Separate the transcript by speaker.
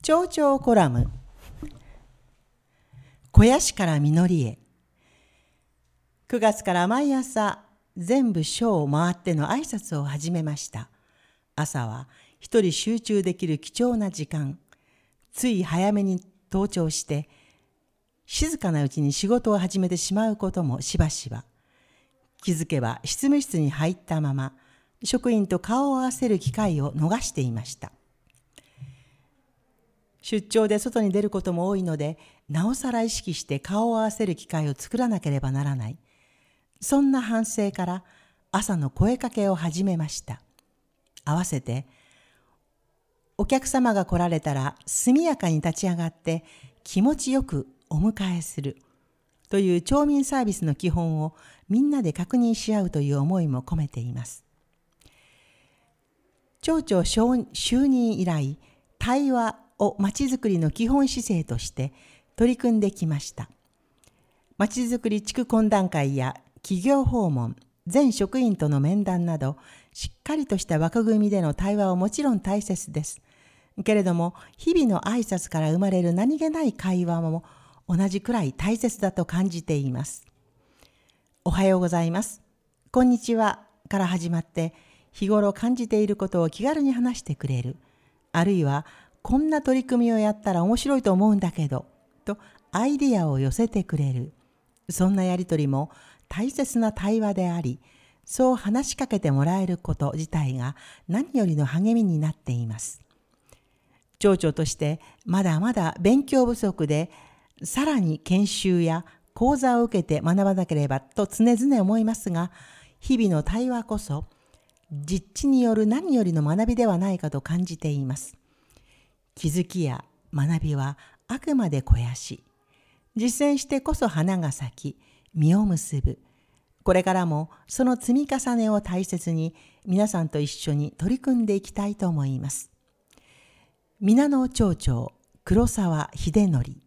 Speaker 1: 町長コラム。肥やしから実りへ。9月から毎朝全部署を回っての挨拶を始めました。朝は一人集中できる貴重な時間。つい早めに登庁して静かなうちに仕事を始めてしまうこともしばしば。気づけば執務室に入ったまま職員と顔を合わせる機会を逃していました。出張で外に出ることも多いので、なおさら意識して顔を合わせる機会を作らなければならない。そんな反省から朝の声かけを始めました。合わせて、お客様が来られたら速やかに立ち上がって気持ちよくお迎えするという町民サービスの基本をみんなで確認し合うという思いも込めています。町長就任以来、対話をまちづくりの基本姿勢として取り組んできました。まちづくり地区懇談会や企業訪問、全職員との面談など、しっかりとした枠組みでの対話はもちろん大切です。けれども、日々の挨拶から生まれる何気ない会話も同じくらい大切だと感じています。おはようございます。こんにちはから始まって、日頃感じていることを気軽に話してくれる。あるいは、こんな取り組みをやったら面白いと思うんだけど、とアイデアを寄せてくれる。そんなやりとりも大切な対話であり、そう話しかけてもらえること自体が何よりの励みになっています。町長としてまだまだ勉強不足で、さらに研修や講座を受けて学ばなければと常々思いますが、日々の対話こそ実地による何よりの学びではないかと感じています。気づきや学びはあくまで肥やし、実践してこそ花が咲き、実を結ぶ。これからもその積み重ねを大切に皆さんと一緒に取り組んでいきたいと思います。皆野町長黒澤秀則。